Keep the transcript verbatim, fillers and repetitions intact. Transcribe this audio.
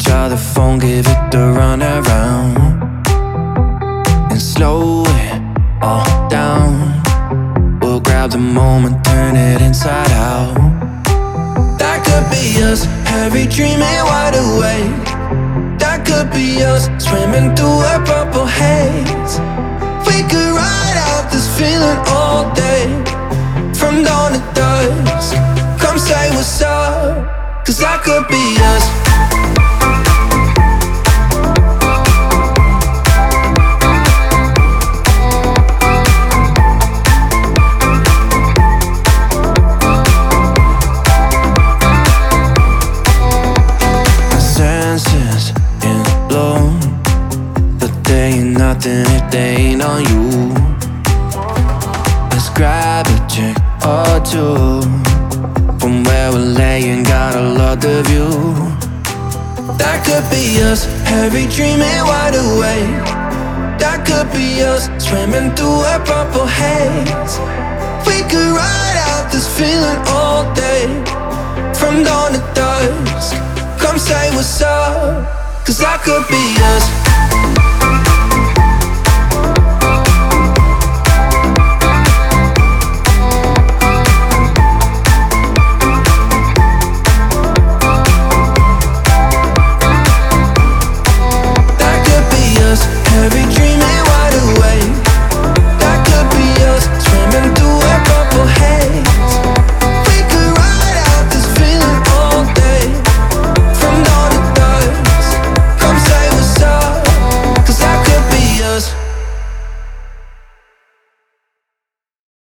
other phone, give it the runaround, and slow it all down. We'll grab the moment, turn it inside out. That could be us, heavy dreaming wide awake. That could be us, swimming through a purple haze. We could ride out this feeling all day, from dawn to dusk. Come say what's up, cause that could be us. Nothing if they ain't on you. Let's grab a drink or two. From where we're laying, gotta love the view. That could be us, heavy dreaming wide awake. That could be us, swimming through a purple haze. We could ride out this feeling all day, from dawn to dusk. Come say what's up, cause that could be us.